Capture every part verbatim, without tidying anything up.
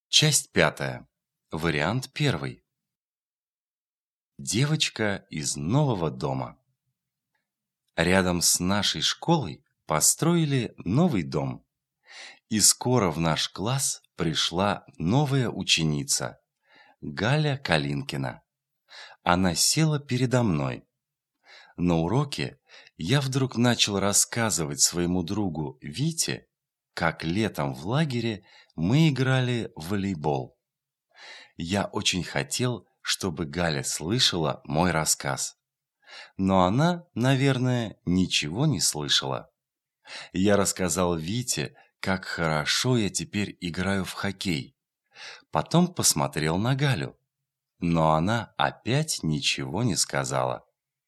Часть пятая. Вариант первый. Девочка из нового дома. Рядом с нашей школой построили новый дом. И скоро в наш класс пришла новая ученица, Галя Калинкина. Она села передо мной. На уроке я вдруг начал рассказывать своему другу Вите, как летом в лагере мы играли в волейбол. Я очень хотел, чтобы Галя слышала мой рассказ. Но она, наверное, ничего не слышала. Я рассказал Вите, как хорошо я теперь играю в хоккей. Потом посмотрел на Галю. Но она опять ничего не сказала.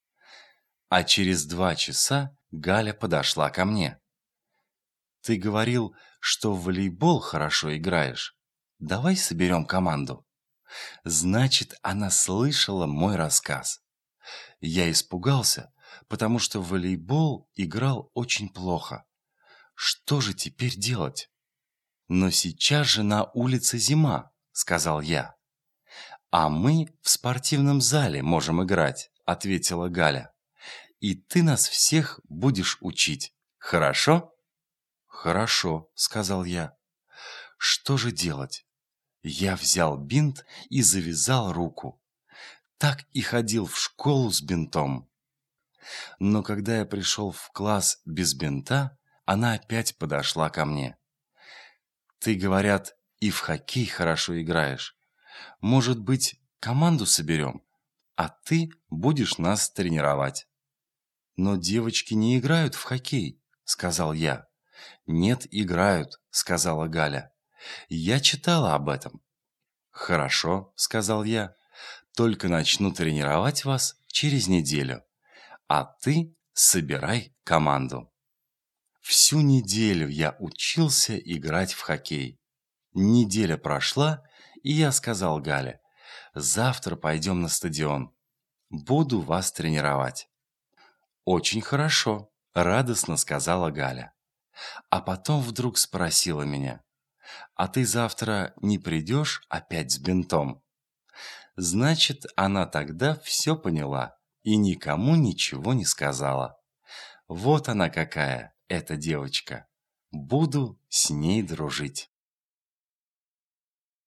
А через два часа Галя подошла ко мне. «Ты говорил, что в волейбол хорошо играешь. Давай соберем команду». Значит, она слышала мой рассказ. Я испугался, потому что в волейбол играл очень плохо. Что же теперь делать? «Но сейчас же на улице зима», — сказал я. «А мы в спортивном зале можем играть», — ответила Галя. «И ты нас всех будешь учить, хорошо?» «Хорошо», — сказал я. «Что же делать?» Я взял бинт и завязал руку. Так и ходил в школу с бинтом. Но когда я пришел в класс без бинта, она опять подошла ко мне. «Ты, говорят, и в хоккей хорошо играешь. Может быть, команду соберем, а ты будешь нас тренировать». «Но девочки не играют в хоккей», — сказал я. «Нет, играют», — сказала Галя. «Я читала об этом». «Хорошо», — сказал я. «Только начну тренировать вас через неделю. А ты собирай команду». Всю неделю я учился играть в хоккей. Неделя прошла, и я сказал Гале: «Завтра пойдем на стадион. Буду вас тренировать». «Очень хорошо», — радостно сказала Галя. А потом вдруг спросила меня: «А ты завтра не придешь опять с бинтом?» Значит, она тогда все поняла и никому ничего не сказала. Вот она какая, эта девочка. Буду с ней дружить.